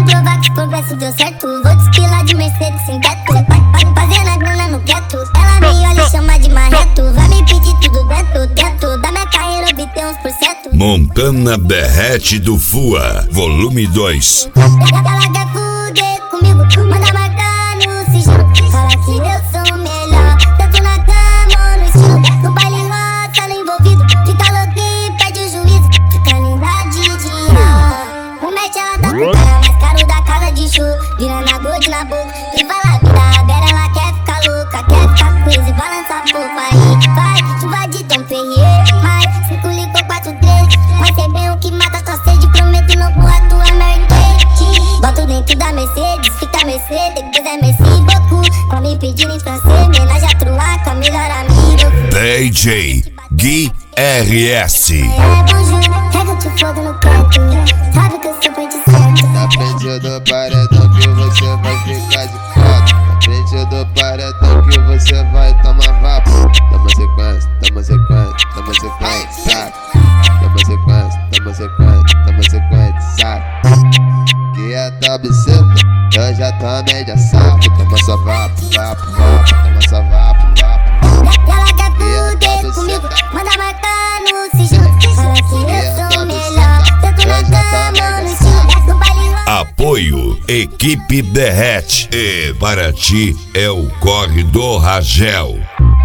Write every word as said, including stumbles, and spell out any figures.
provar que o progresso deu certo. Vou desfilar de Mercedes sem teto, fazendo a grana no gueto. Ela me olha e chama de marreto. Vai me pedir tudo dentro, dentro da minha carreira obter uns por cento. Montana Derrete do Fua, volume dois. Ela quer fuder comigo, manda marcar no sigilo. Fala que eu sou o melhor, tanto na cama ou no estilo. No baile roça, no envolvido, fica louca e perde o juízo. Fica linda de dia. O match ela tá com o cara mais caro da casa de show, virando a gold na boca e fala vida aberta. Ela quer ficar louca, quer ficar presa e balançar a fofa. Aí vai, invadir Tom Perrier, mais cinco licor, quatro, três. Vai ser bem o que mata tua sede, prometo não vou atuar Mercedes. Boto dentro da Mercedes, fica Mercedes, depois é Merci beaucoup. Pra me pedir em francês, homenagem a truar com a melhor amiga. D J Gui R S. É bonjour, quer que eu te foda no canto, sabe que eu sou bem de certo. Na frente do paredão que você vai ficar de quatro. Na frente do paredão que você vai tomar vapo. Toma sequência, toma sequência, toma sequência. Toma sequência, toma sequência, toma sequência. Que é tua buceta, eu já tomei de assalto. Toma só vapo, vapo, vapo, toma só vapo, vapo. E ela quer fuder comigo, manda marcar no sigilo. Fala que eu sou o melhor, tanto na cama ou no estilo. No baile roça. Apoio Equipe Derrete. E para ti é o Corre do Ragel.